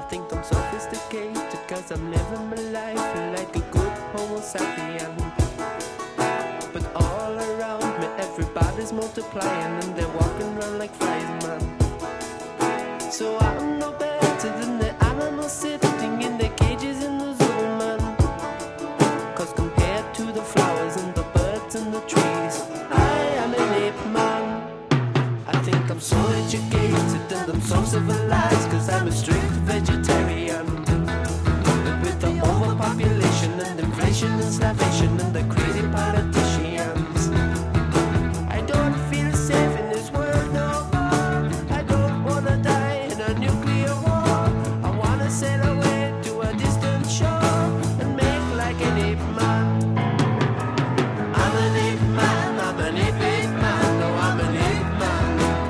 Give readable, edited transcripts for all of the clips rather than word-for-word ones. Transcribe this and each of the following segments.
think I'm sophisticated, cause I'm living my life like a good homo sapien. But all around me everybody's multiplying, and they're walking around like flies, man. So I'm no better than the animals sitting in their cages in the zoo, man. Cause compared to the flowers and the birds and the trees, I am an ape man. I think I'm so educated and I'm so civilized, cause I'm a strict vegetarian. But with the overpopulation and inflation and starvation and the crazy politicians, I don't feel safe in this world no more. I don't wanna die in a nuclear war. I wanna sail away to a distant shore and make like an ape man. I'm an ape man, I'm an ape man, no, I'm an ape man.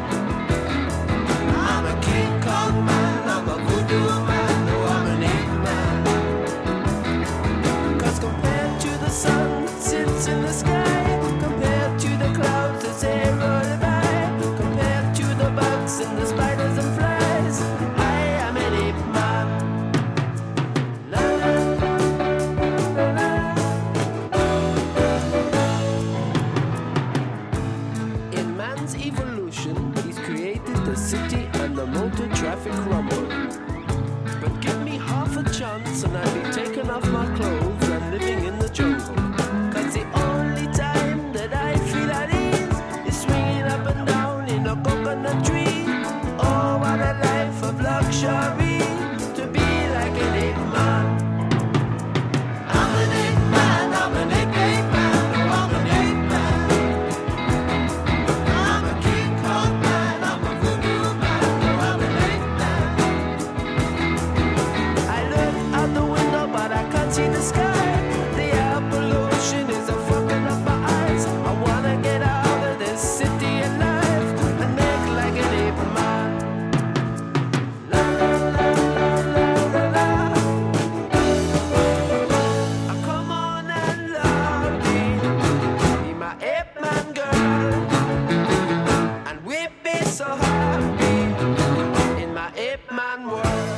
I'm a King Kong man, I'm a voodoo man, no, I'm an ape man. Cause compared to the sun that sits in the sky, compared to the clouds that say roll by, compared to the bugs and the spiders and flies, I am an ape man. La la la la la. In man's evolution, he's created the city and the motor traffic rumble. But give me half a chance and I'll be taking off my clothes and living in the jungle. Cause the only time that I feel at ease is swinging up and down in a coconut tree. Oh, what a life of luxury, to be like an ape man. I'm an ape man, I'm an ape man, no, I'm an ape man. I'm a King Kong man, I'm a voodoo man, no, I'm an ape man. I look out the window but I can't see the sky. The air pollution is a fucking up my eyes. I wanna get out of this city alive and make like an ape man. La la la la la la la. Come on and love me, be my ape man girl, and we'll be so happy in my ape man world.